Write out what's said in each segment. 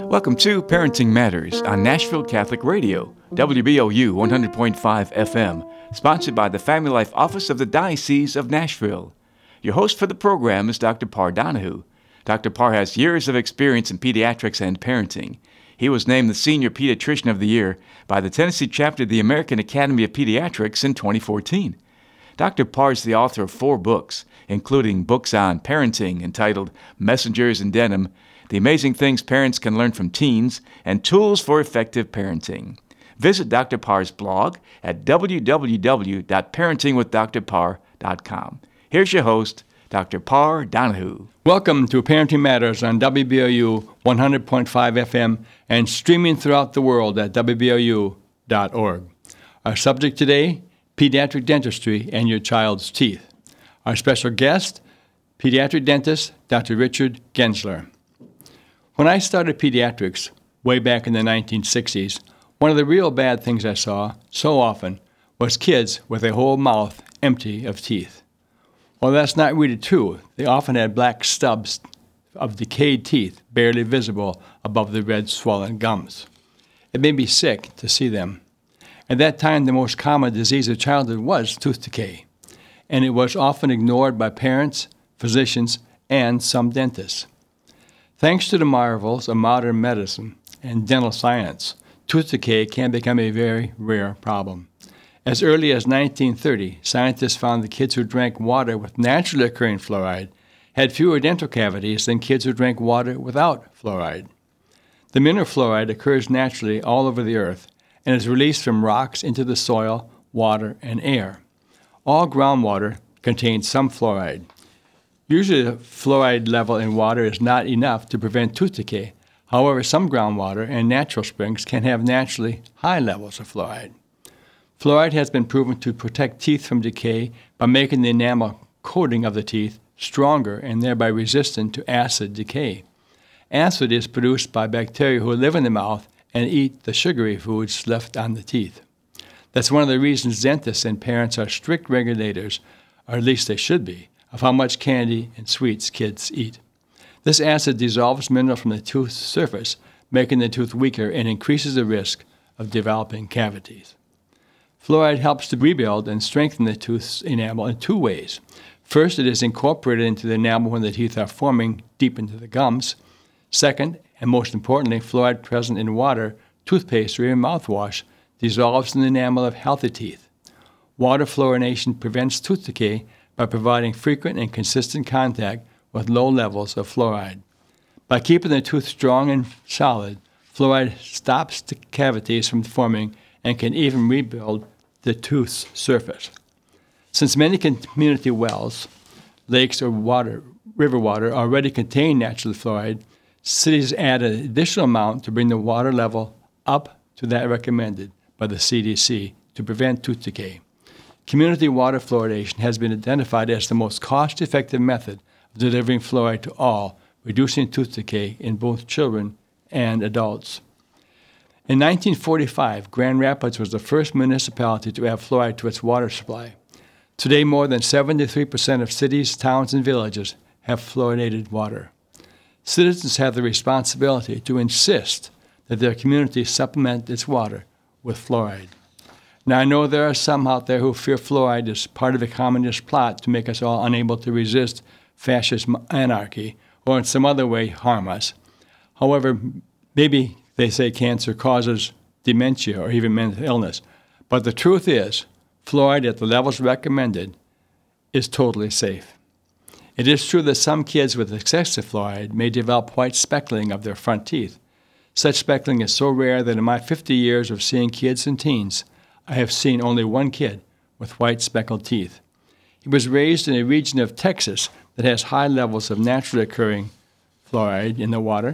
Welcome to Parenting Matters on Nashville Catholic Radio, WBOU 100.5 FM, sponsored by the Family Life Office of the Diocese of Nashville. Your host for the program is Dr. Parr Donahue. Dr. Parr has years of experience in pediatrics and parenting. He was named the Senior Pediatrician of the Year by the Tennessee chapter of the American Academy of Pediatrics in 2014. Dr. Parr is the author of 4 books, including books on parenting entitled Messengers in Denim, The Amazing Things Parents Can Learn from Teens, and Tools for Effective Parenting. Visit Dr. Parr's blog at www.parentingwithdrparr.com. Here's your host, Dr. Parr Donahue. Welcome to Parenting Matters on WBOU 100.5 FM and streaming throughout the world at WBOU.org. Our subject today, pediatric dentistry and your child's teeth. Our special guest, pediatric dentist, Dr. Richard Gensler. When I started pediatrics way back in the 1960s, one of the real bad things I saw so often was kids with a whole mouth empty of teeth. Well, that's not really true. They often had black stubs of decayed teeth barely visible above the red swollen gums. It made me sick to see them. At that time, the most common disease of childhood was tooth decay, and it was often ignored by parents, physicians, and some dentists. Thanks to the marvels of modern medicine and dental science, tooth decay can become a very rare problem. As early as 1930, scientists found that kids who drank water with naturally occurring fluoride had fewer dental cavities than kids who drank water without fluoride. The mineral fluoride occurs naturally all over the earth and is released from rocks into the soil, water, and air. All groundwater contains some fluoride. Usually the fluoride level in water is not enough to prevent tooth decay. However, some groundwater and natural springs can have naturally high levels of fluoride. Fluoride has been proven to protect teeth from decay by making the enamel coating of the teeth stronger and thereby resistant to acid decay. Acid is produced by bacteria who live in the mouth and eat the sugary foods left on the teeth. That's one of the reasons dentists and parents are strict regulators, or at least they should be, of how much candy and sweets kids eat. This acid dissolves mineral from the tooth surface, making the tooth weaker and increases the risk of developing cavities. Fluoride helps to rebuild and strengthen the tooth's enamel in 2 ways. First, it is incorporated into the enamel when the teeth are forming deep into the gums. Second, and most importantly, fluoride present in water, toothpaste, or even mouthwash dissolves in the enamel of healthy teeth. Water fluorination prevents tooth decay by providing frequent and consistent contact with low levels of fluoride. By keeping the tooth strong and solid, fluoride stops the cavities from forming and can even rebuild the tooth's surface. Since many community wells, lakes, or river water already contain natural fluoride, cities add an additional amount to bring the water level up to that recommended by the CDC to prevent tooth decay. Community water fluoridation has been identified as the most cost-effective method of delivering fluoride to all, reducing tooth decay in both children and adults. In 1945, Grand Rapids was the first municipality to add fluoride to its water supply. Today, more than 73% of cities, towns, and villages have fluoridated water. Citizens have the responsibility to insist that their community supplement its water with fluoride. Now, I know there are some out there who fear fluoride is part of a communist plot to make us all unable to resist fascist anarchy or in some other way harm us. However, maybe they say cancer causes dementia or even mental illness. But the truth is, fluoride at the levels recommended is totally safe. It is true that some kids with excessive fluoride may develop white speckling of their front teeth. Such speckling is so rare that in my 50 years of seeing kids and teens, I have seen only one kid with white speckled teeth. He was raised in a region of Texas that has high levels of naturally occurring fluoride in the water.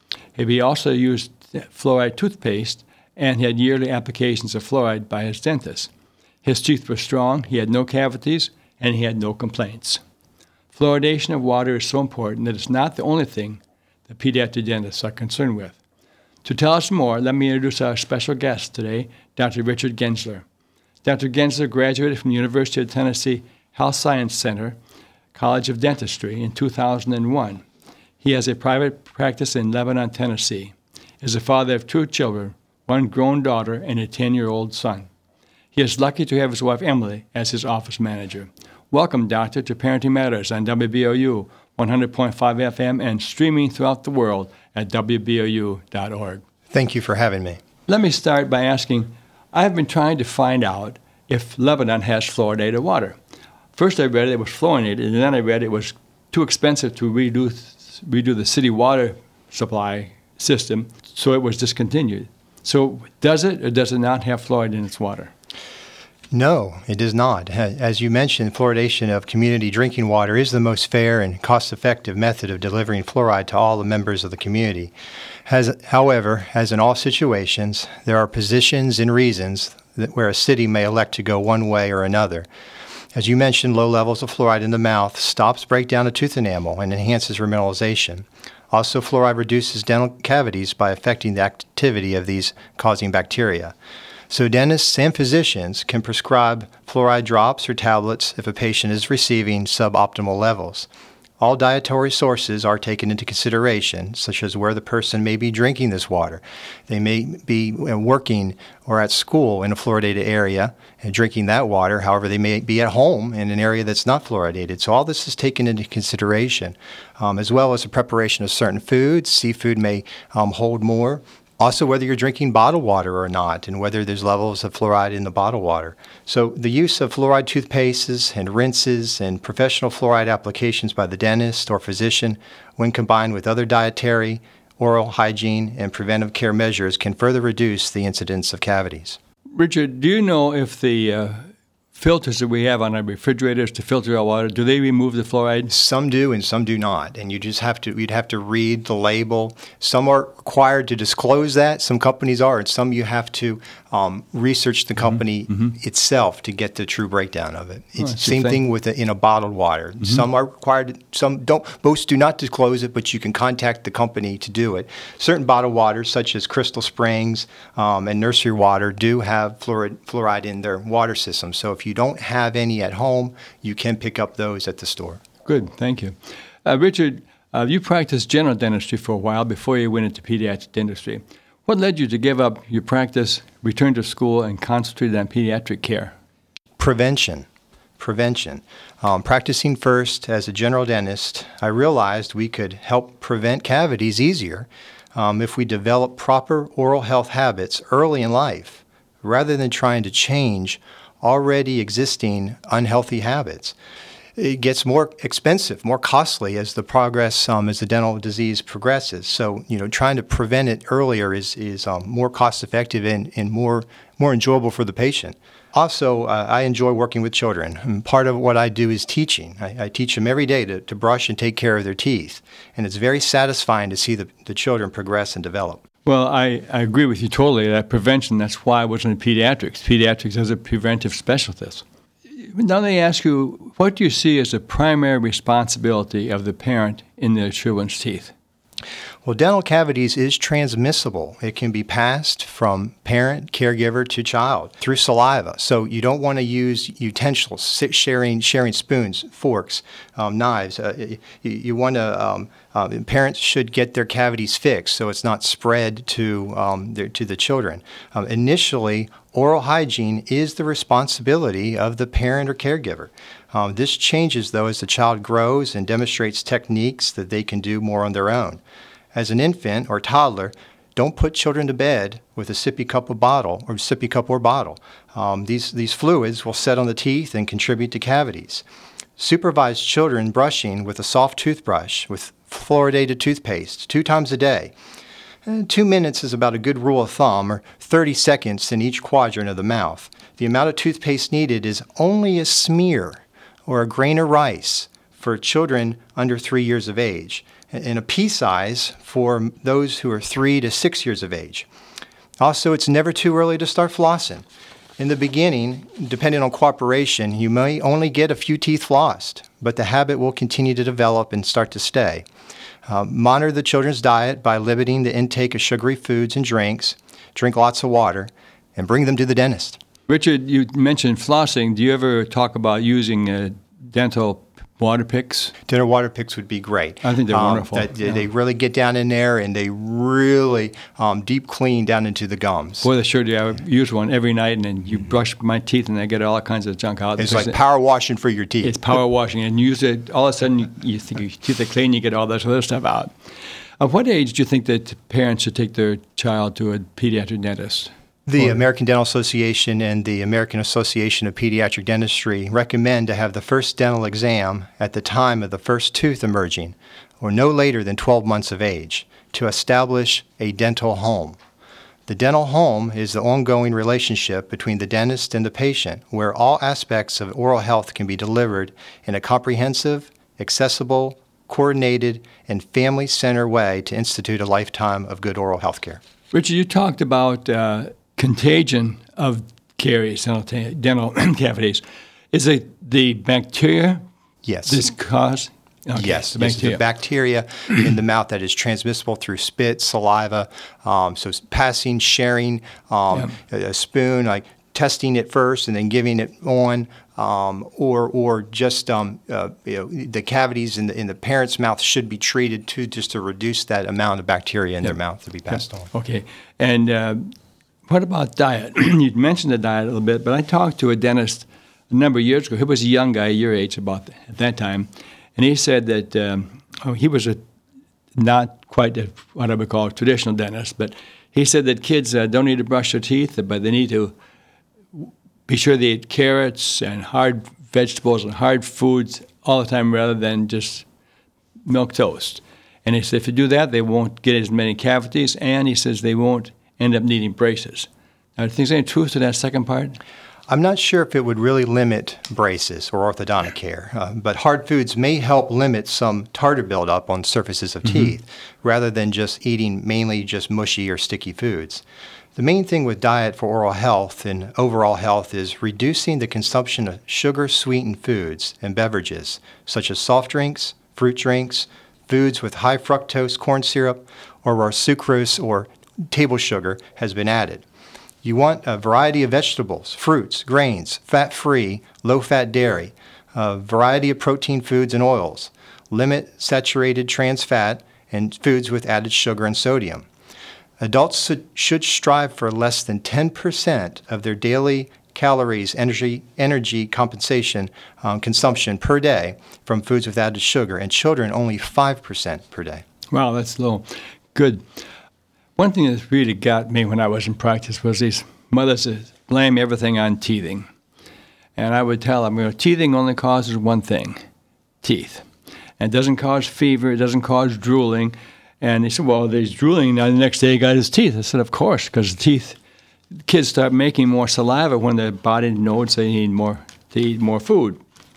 He also used fluoride toothpaste and had yearly applications of fluoride by his dentist. His teeth were strong, he had no cavities, and he had no complaints. Fluoridation of water is so important that it's not the only thing that pediatric dentists are concerned with. To tell us more, let me introduce our special guest today, Dr. Richard Gensler. Dr. Gensler graduated from the University of Tennessee Health Science Center, College of Dentistry in 2001. He has a private practice in Lebanon, Tennessee. is a father of 2 children, 1 grown daughter and a 10-year-old son. He is lucky to have his wife Emily as his office manager. Welcome, Doctor, to Parenting Matters on WBOU 100.5 FM and streaming throughout the world at WBOU.org. Thank you for having me. Let me start by asking, I've been trying to find out if Lebanon has fluoridated water. First I read it was fluorinated, and then I read it was too expensive to redo the city water supply system, so it was discontinued. So does it or does it not have fluoride in its water? No, it does not. As you mentioned, fluoridation of community drinking water is the most fair and cost-effective method of delivering fluoride to all the members of the community. However, as in all situations, there are positions and reasons where a city may elect to go one way or another. As you mentioned, low levels of fluoride in the mouth stops breakdown of tooth enamel and enhances remineralization. Also, fluoride reduces dental cavities by affecting the activity of these causing bacteria. So dentists and physicians can prescribe fluoride drops or tablets if a patient is receiving suboptimal levels. All dietary sources are taken into consideration, such as where the person may be drinking this water. They may be working or at school in a fluoridated area and drinking that water. However, they may be at home in an area that's not fluoridated. So all this is taken into consideration, as well as the preparation of certain foods. Seafood may hold more. Also, whether you're drinking bottled water or not, and whether there's levels of fluoride in the bottled water. So the use of fluoride toothpastes and rinses and professional fluoride applications by the dentist or physician, when combined with other dietary, oral hygiene, and preventive care measures, can further reduce the incidence of cavities. Richard, do you know if the filters that we have on our refrigerators to filter our water, do they remove the fluoride? Some do and some do not. And you'd have to read the label. Some are required to disclose that. Some companies are, and some you have to research the company itself to get the true breakdown of it. It's the same thing with in a bottled water. Some are required, some don't. Most do not disclose it, but you can contact the company to do it. Certain bottled waters, such as Crystal Springs and Nursery Water, do have fluoride in their water system. So if you don't have any at home, you can pick up those at the store. Good, thank you. Richard, you practiced general dentistry for a while before you went into pediatric dentistry. What led you to give up your practice, return to school, and concentrate on pediatric care? Prevention. Practicing first as a general dentist, I realized we could help prevent cavities easier if we develop proper oral health habits early in life, rather than trying to change already existing unhealthy habits. It gets more expensive, more costly as the progress, as the dental disease progresses. So, trying to prevent it earlier is more cost-effective and more enjoyable for the patient. Also, I enjoy working with children. And part of what I do is teaching. I teach them every day to brush and take care of their teeth. And it's very satisfying to see the children progress and develop. Well, I agree with you totally. That prevention, that's why I was in pediatrics. Pediatrics is a preventive specialist. Now they ask you, what do you see as the primary responsibility of the parent in their children's teeth? Well, dental cavities is transmissible. It can be passed from parent, caregiver to child through saliva. So you don't want to use utensils, sharing spoons, forks, knives. You want to parents should get their cavities fixed so it's not spread to the children. Initially, oral hygiene is the responsibility of the parent or caregiver. This changes, though, as the child grows and demonstrates techniques that they can do more on their own. As an infant or toddler, don't put children to bed with a sippy cup or bottle. These fluids will set on the teeth and contribute to cavities. Supervise children brushing with a soft toothbrush with fluoridated toothpaste 2 times a day. 2 minutes is about a good rule of thumb, or 30 seconds in each quadrant of the mouth. The amount of toothpaste needed is only a smear or a grain of rice for children under 3 years of age, and a pea size for those who are 3 to 6 years of age. Also, it's never too early to start flossing. In the beginning, depending on cooperation, you may only get a few teeth flossed, but the habit will continue to develop and start to stay. Monitor the children's diet by limiting the intake of sugary foods and drinks, drink lots of water, and bring them to the dentist. Richard, you mentioned flossing. Do you ever talk about using dental water picks? Dental water picks would be great. I think they're wonderful. They really get down in there and they really deep clean down into the gums. Boy, they sure do. I would use one every night, and then you brush my teeth, and I get all kinds of junk out. It's like power washing for your teeth. It's power washing, and you use it, all of a sudden you think your teeth are clean, you get all this other stuff out. At what age do you think that parents should take their child to a pediatric dentist? The American Dental Association and the American Association of Pediatric Dentistry recommend to have the first dental exam at the time of the first tooth emerging, or no later than 12 months of age, to establish a dental home. The dental home is the ongoing relationship between the dentist and the patient, where all aspects of oral health can be delivered in a comprehensive, accessible, coordinated, and family-centered way to institute a lifetime of good oral health care. Richard, you talked about contagion of caries, dental cavities. Is it the bacteria? Yes. This cause? Okay, yes, the bacteria. It's the bacteria in the mouth that is transmissible through spit, saliva, so it's passing, sharing, a spoon, like testing it first and then giving it on, or just the cavities in the parent's mouth should be treated just to reduce that amount of bacteria in their mouth to be passed on. Okay, and what about diet? You mentioned the diet a little bit, but I talked to a dentist a number of years ago. He was a young guy, your age at that time, and he said that he was not quite what I would call a traditional dentist, but he said that kids don't need to brush their teeth, but they need to be sure they eat carrots and hard vegetables and hard foods all the time rather than just milk toast. And he said if you do that, they won't get as many cavities, and he says they won't end up needing braces. Now, do you think there's any truth to that second part? I'm not sure if it would really limit braces or orthodontic care, but hard foods may help limit some tartar buildup on surfaces of teeth rather than just eating mainly just mushy or sticky foods. The main thing with diet for oral health and overall health is reducing the consumption of sugar-sweetened foods and beverages, such as soft drinks, fruit drinks, foods with high fructose corn syrup, or where sucrose or table sugar has been added. You want a variety of vegetables, fruits, grains, fat-free, low-fat dairy, a variety of protein foods and oils. Limit saturated trans fat and foods with added sugar and sodium. Adults should strive for less than 10% of their daily calories, energy compensation consumption per day from foods with added sugar, and children only 5% per day. Wow, that's low. Good. One thing that really got me when I was in practice was these mothers that blame everything on teething. And I would tell them, teething only causes one thing, teeth. And it doesn't cause fever, it doesn't cause drooling. And they said, well, there's drooling. Now the next day he got his teeth. I said, of course, because kids start making more saliva when their body knows they need to eat more food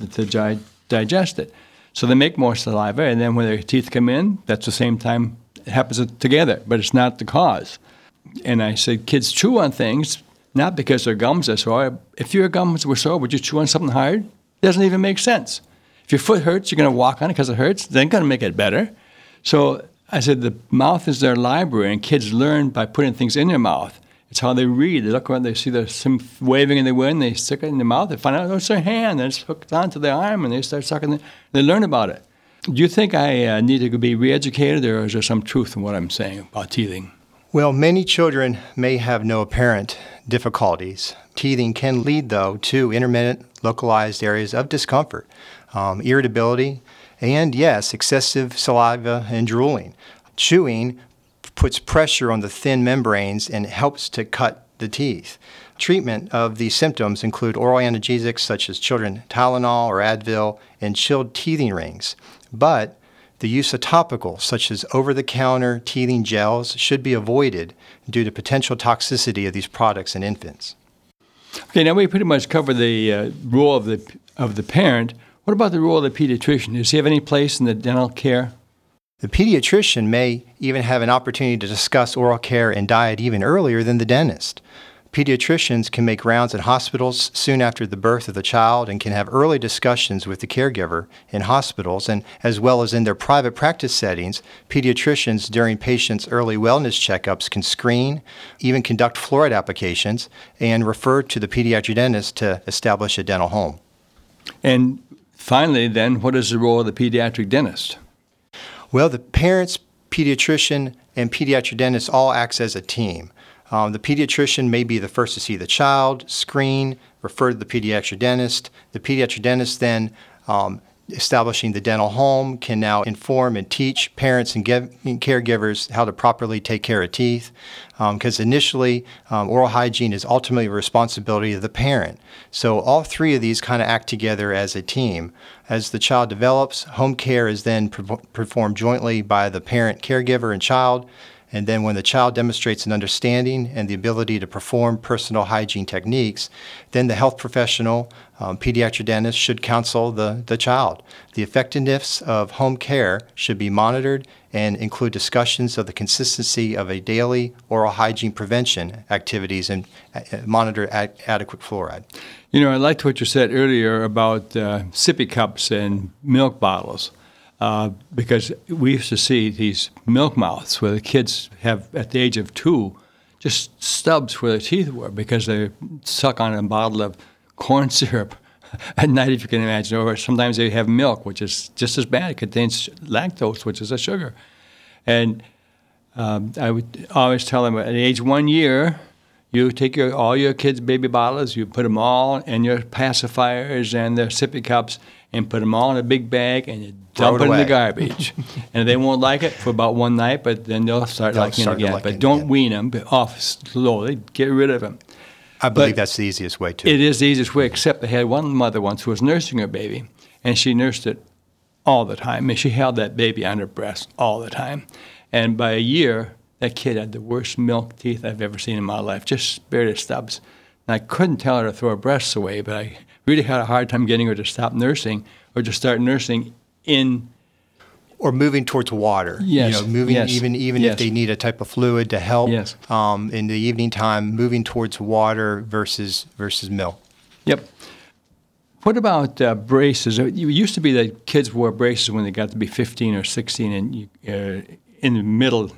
to digest it. So they make more saliva, and then when their teeth come in, that's the same time it happens together, but it's not the cause. And I said, kids chew on things, not because their gums are sore. If your gums were sore, would you chew on something hard? It doesn't even make sense. If your foot hurts, you're going to walk on it because it hurts. They ain't going to make it better. So I said the mouth is their library, and kids learn by putting things in their mouth. It's how they read. They look around, they see some waving in the wind, they stick it in their mouth, they find out it's their hand, and it's hooked onto their arm, and they start sucking it. They learn about it. Do you think I need to be re-educated, or is there some truth in what I'm saying about teething? Well, many children may have no apparent difficulties. Teething can lead, though, to intermittent, localized areas of discomfort, irritability, and, yes, excessive saliva and drooling. Chewing puts pressure on the thin membranes and helps to cut the teeth. Treatment of these symptoms include oral analgesics such as children Tylenol or Advil and chilled teething rings. But the use of topicals such as over-the-counter teething gels should be avoided due to potential toxicity of these products in infants. Okay, now we pretty much covered the role of the parent. What about the role of the pediatrician? Does he have any place in the dental care? The pediatrician may even have an opportunity to discuss oral care and diet even earlier than the dentist. Pediatricians can make rounds at hospitals soon after the birth of the child and can have early discussions with the caregiver in hospitals, and as well as in their private practice settings. Pediatricians during patients' early wellness checkups can screen, even conduct fluoride applications, and refer to the pediatric dentist to establish a dental home. And finally, then, what is the role of the pediatric dentist? Well, the parents, pediatrician, and pediatric dentist all acts as a team. The pediatrician may be the first to see the child, screen, refer to the pediatric dentist. The pediatric dentist then, establishing the dental home, can now inform and teach parents and caregivers how to properly take care of teeth. Because initially, oral hygiene is ultimately a responsibility of the parent. So all three of these kind of act together as a team. As the child develops, home care is then performed jointly by the parent, caregiver, and child. And then when the child demonstrates an understanding and the ability to perform personal hygiene techniques, then the health professional, pediatric dentist, should counsel the child. The effectiveness of home care should be monitored and include discussions of the consistency of a daily oral hygiene prevention activities and monitor adequate fluoride. You know, I liked what you said earlier about sippy cups and milk bottles. Because we used to see these milk mouths where the kids have, at the age of 2, just stubs where their teeth were because they suck on a bottle of corn syrup at night, if you can imagine. Or sometimes they have milk, which is just as bad. It contains lactose, which is a sugar. And I would always tell them, at age 1 year, you take all your kids' baby bottles, you put them all in your pacifiers and their sippy cups, and put them all in a big bag, and you dump it in the garbage. And they won't like it for about one night, but then they'll start liking it again. But don't wean them off slowly. Get rid of them. I believe that's the easiest way, too. It is the easiest way, except I had one mother once who was nursing her baby, and she nursed it all the time. I mean, she held that baby on her breast all the time. And by a year, that kid had the worst milk teeth I've ever seen in my life, just barely stubs. And I couldn't tell her to throw her breasts away, but I really had a hard time getting her to stop nursing or to start nursing in... Or moving towards water. Yes. Moving yes. even yes. if they need a type of fluid to help. Yes. In the evening time, moving towards water versus milk. Yep. What about braces? It used to be that kids wore braces when they got to be 15 or 16 and in the middle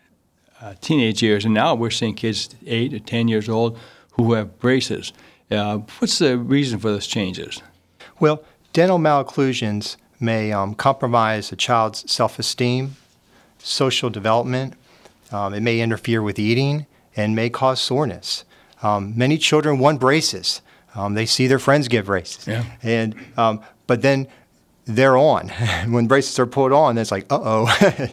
teenage years, and now we're seeing kids 8 or 10 years old who have braces. What's the reason for those changes? Well, dental malocclusions may compromise a child's self-esteem, social development. It may interfere with eating and may cause soreness. Many children want braces. They see their friends get braces. Yeah. And but then they're on. When braces are put on, it's like, uh-oh.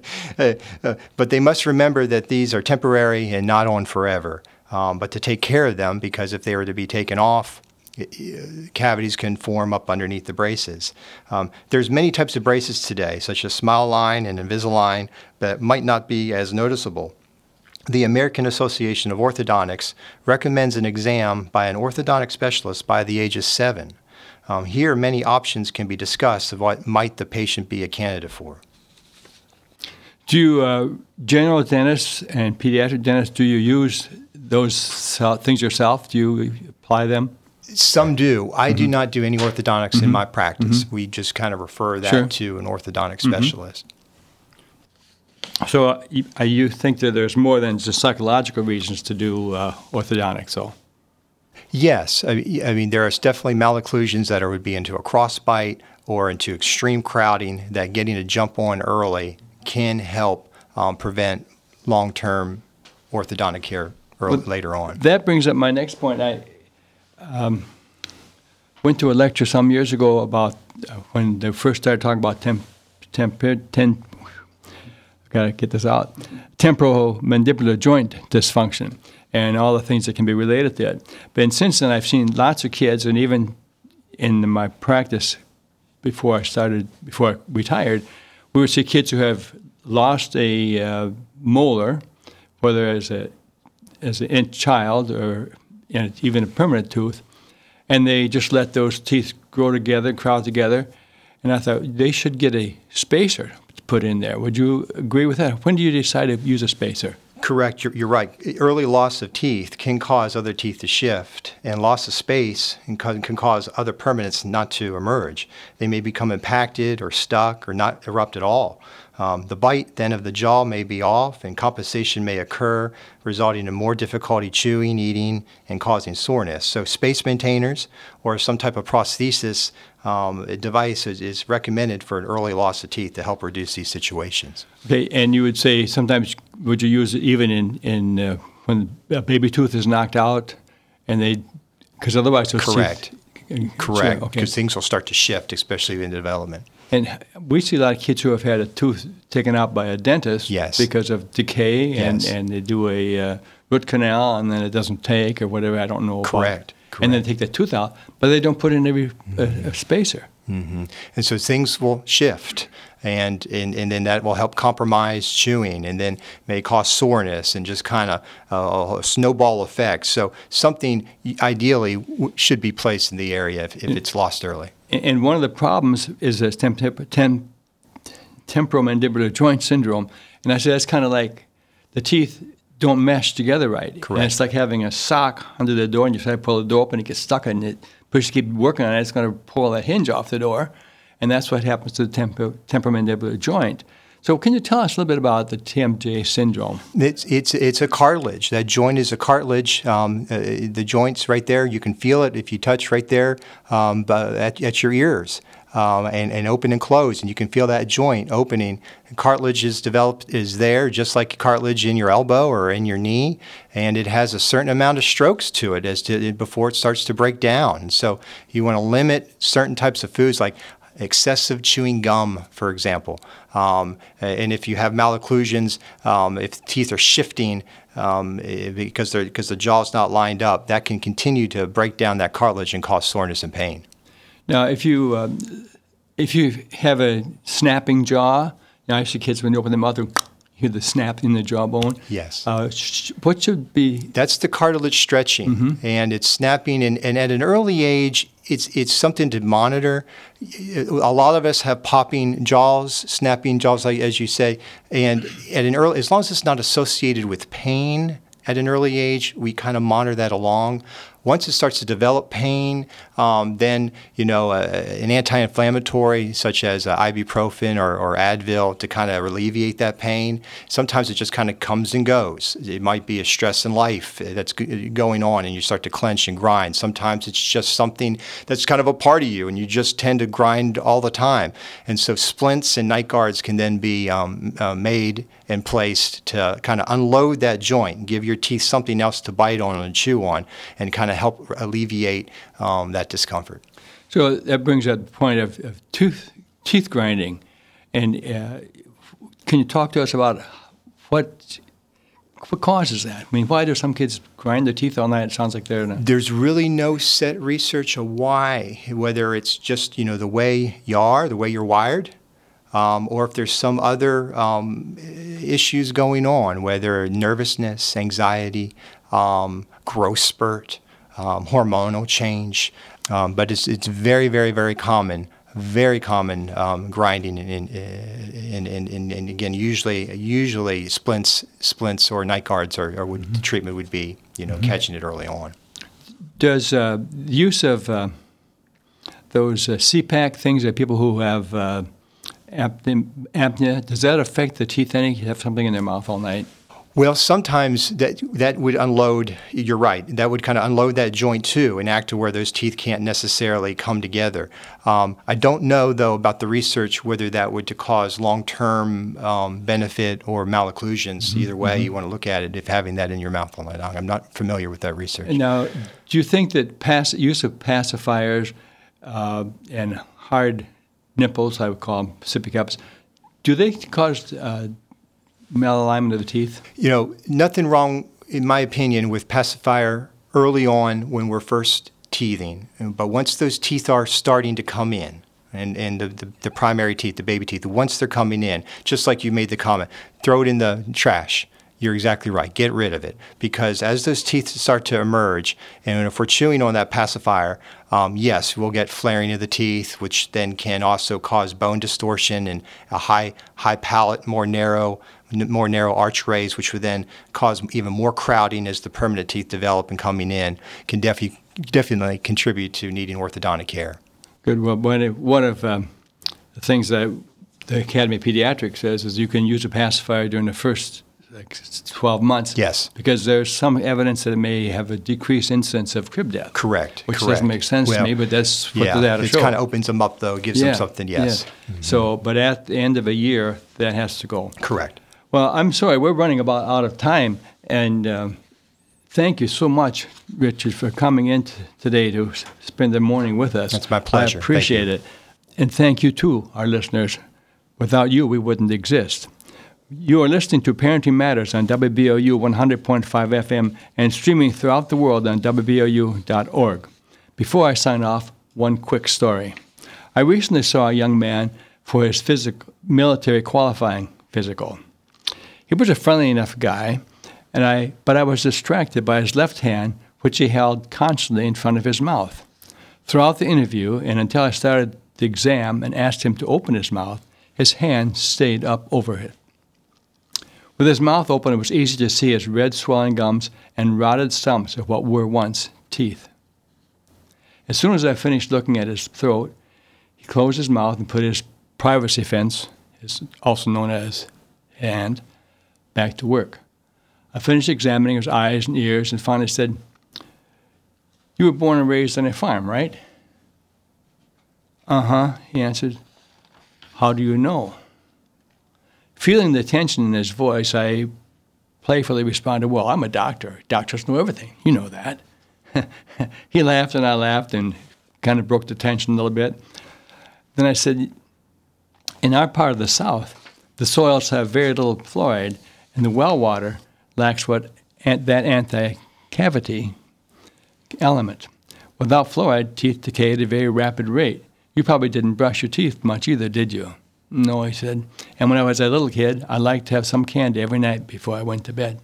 But they must remember that these are temporary and not on forever. But to take care of them, because if they were to be taken off, cavities can form up underneath the braces. There's many types of braces today, such as Smile-A-Line and Invisalign, that might not be as noticeable. The American Association of Orthodontics recommends an exam by an orthodontic specialist by the age of 7. Here, many options can be discussed of what might the patient be a candidate for. Do you, general dentists and pediatric dentists, do you use those things yourself? Do you apply them? Some do. I do not do any orthodontics in my practice. We just kind of refer that to an orthodontic specialist. So you think that there's more than just psychological reasons to do orthodontics, so? Yes. I mean, there are definitely malocclusions that would be into a crossbite or into extreme crowding that getting a jump on early can help prevent long-term orthodontic care later on. That brings up my next point. I went to a lecture some years ago about when they first started talking about temporomandibular joint dysfunction and all the things that can be related to it. But since then, I've seen lots of kids, and even in my practice before I retired, we would see kids who have lost a molar, whether as a child or even a permanent tooth, and they just let those teeth grow together, crowd together. And I thought they should get a spacer put in there. Would you agree with that? When do you decide to use a spacer? Correct. You're right. Early loss of teeth can cause other teeth to shift, and loss of space can cause other permanents not to emerge. They may become impacted or stuck or not erupt at all. The bite then of the jaw may be off, and compensation may occur, resulting in more difficulty chewing, eating, and causing soreness. So space maintainers or some type of prosthesis device is recommended for an early loss of teeth to help reduce these situations. Okay, and you would say sometimes would you use it even in when a baby tooth is knocked out, and because otherwise those Correct. teeth, Correct, okay. because things will start to shift, especially in development. And we see a lot of kids who have had a tooth taken out by a dentist Yes. because of decay, and, Yes. and they do a root canal, and then it doesn't take or whatever, I don't know about. Correct. And then take the tooth out, but they don't put in every a spacer. Mm-hmm. And so things will shift, and then that will help compromise chewing, and then may cause soreness and just kind of a snowball effect. So something ideally should be placed in the area if it's lost early. And one of the problems is this temporomandibular joint syndrome. And I say that's kind of like the teeth don't mesh together right. Correct. And it's like having a sock under the door, and you try to pull the door open, it gets stuck in it. But you keep working on it, it's going to pull that hinge off the door. And that's what happens to the temporomandibular joint. So can you tell us a little bit about the TMJ syndrome? It's a cartilage. That joint is a cartilage. The joint's right there. You can feel it if you touch right there at your ears. And open and close, and you can feel that joint opening. Cartilage is there, just like cartilage in your elbow or in your knee, and it has a certain amount of strokes to it before it starts to break down. And so you want to limit certain types of foods like excessive chewing gum, for example. And if you have malocclusions, if teeth are shifting because the jaw is not lined up, that can continue to break down that cartilage and cause soreness and pain. Now, if you have a snapping jaw, I see kids when they open their mouth, you hear the snap in the jawbone. Yes. What should be? That's the cartilage stretching, and it's snapping. And at an early age, it's something to monitor. A lot of us have popping jaws, snapping jaws, like as you say, and as long as it's not associated with pain at an early age, we kind of monitor that along. Once it starts to develop pain, then an anti-inflammatory such as ibuprofen or Advil to kind of alleviate that pain. Sometimes it just kind of comes and goes. It might be a stress in life that's going on, and you start to clench and grind. Sometimes it's just something that's kind of a part of you, and you just tend to grind all the time. And so splints and night guards can then be made and placed to kind of unload that joint and give your teeth something else to bite on and chew on, and kind of help alleviate that discomfort. So that brings up the point of teeth grinding. And can you talk to us about what causes that? I mean, why do some kids grind their teeth all night? It sounds like There's really no set research of why, whether it's just, the way you are, the way you're wired, or if there's some other issues going on, whether nervousness, anxiety, growth spurt, hormonal change, but it's very, very, very common. Very common grinding, and again, usually splints or night guards are what the treatment would be. Catching it early on. Does the use of those CPAP things that people who have apnea, does that affect the teeth any? You have something in their mouth all night? Well, sometimes that would unload, you're right, that would kind of unload that joint too and act to where those teeth can't necessarily come together. I don't know, though, about the research whether that would cause long-term benefit or malocclusions. Either way you want to look at it, if having that in your mouth all night long. I'm not familiar with that research. Now, do you think that use of pacifiers and hard nipples, I would call them sippy cups, do they cause malalignment of the teeth? Nothing wrong, in my opinion, with pacifier early on when we're first teething. But once those teeth are starting to come in, and the primary teeth, the baby teeth, once they're coming in, just like you made the comment, throw it in the trash. You're exactly right. Get rid of it. Because as those teeth start to emerge, and if we're chewing on that pacifier, yes, we'll get flaring of the teeth, which then can also cause bone distortion and a high palate, more narrow arch rays, which would then cause even more crowding as the permanent teeth develop and coming in, can definitely contribute to needing orthodontic care. Good. Well, one of the things that the Academy of Pediatrics says is you can use a pacifier during the first 12 months. Yes. Because there's some evidence that it may have a decreased incidence of crib death. Correct. Which doesn't make sense to me, but that's what the data shows. It kind of opens them up, though, gives them something, yes. Yeah. So, but at the end of a year, that has to go. Correct. Well, I'm sorry, we're running about out of time, and thank you so much, Richard, for coming in today to spend the morning with us. That's my pleasure. I appreciate it. And thank you, too, our listeners. Without you, we wouldn't exist. You are listening to Parenting Matters on WBOU 100.5 FM and streaming throughout the world on WBOU.org. Before I sign off, one quick story. I recently saw a young man for his military qualifying physical. He was a friendly enough guy, but I was distracted by his left hand, which he held constantly in front of his mouth. Throughout the interview, and until I started the exam and asked him to open his mouth, his hand stayed up over it. With his mouth open, it was easy to see his red swelling gums and rotted stumps of what were once teeth. As soon as I finished looking at his throat, he closed his mouth and put his privacy fence, also known as hand, back to work. I finished examining his eyes and ears and finally said, "You were born and raised on a farm, right?" "Uh-huh," he answered. "How do you know?" Feeling the tension in his voice, I playfully responded, "Well, I'm a doctor. Doctors know everything. You know that." He laughed and I laughed and kind of broke the tension a little bit. Then I said, "In our part of the South, the soils have very little fluoride, and the well water lacks that anti-cavity element. Without fluoride, teeth decay at a very rapid rate. You probably didn't brush your teeth much either, did you?" "No," he said. "And when I was a little kid, I liked to have some candy every night before I went to bed."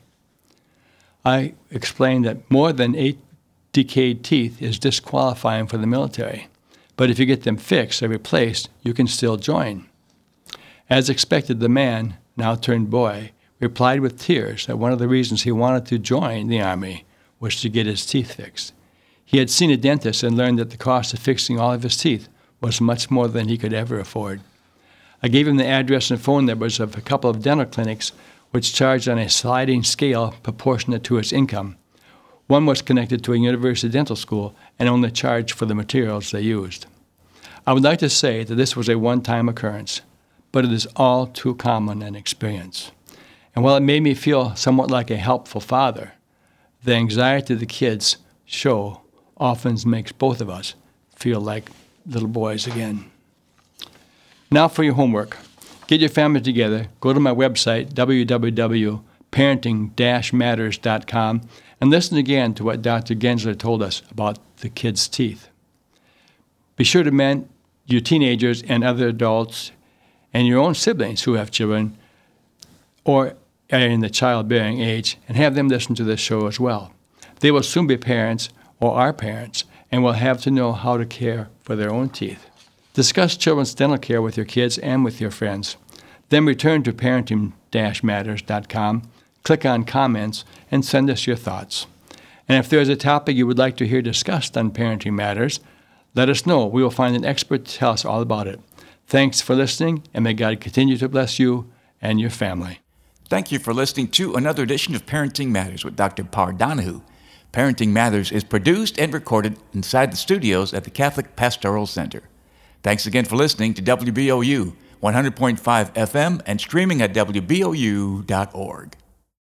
I explained that more than 8 decayed teeth is disqualifying for the military. But if you get them fixed or replaced, you can still join. As expected, the man, now turned boy, replied with tears that one of the reasons he wanted to join the Army was to get his teeth fixed. He had seen a dentist and learned that the cost of fixing all of his teeth was much more than he could ever afford. I gave him the address and phone numbers of a couple of dental clinics which charged on a sliding scale proportionate to his income. One was connected to a university dental school and only charged for the materials they used. I would like to say that this was a one-time occurrence, but it is all too common an experience. And while it made me feel somewhat like a helpful father, the anxiety the kids show often makes both of us feel like little boys again. Now for your homework. Get your family together, go to my website, www.parenting-matters.com, and listen again to what Dr. Gensler told us about the kids' teeth. Be sure to mentor your teenagers and other adults and your own siblings who have children or are in the childbearing age, and have them listen to this show as well. They will soon be parents or are parents and will have to know how to care for their own teeth. Discuss children's dental care with your kids and with your friends. Then return to parenting-matters.com, click on comments, and send us your thoughts. And if there is a topic you would like to hear discussed on Parenting Matters, let us know. We will find an expert to tell us all about it. Thanks for listening, and may God continue to bless you and your family. Thank you for listening to another edition of Parenting Matters with Dr. Parr Donahue. Parenting Matters is produced and recorded inside the studios at the Catholic Pastoral Center. Thanks again for listening to WBOU 100.5 FM and streaming at WBOU.org.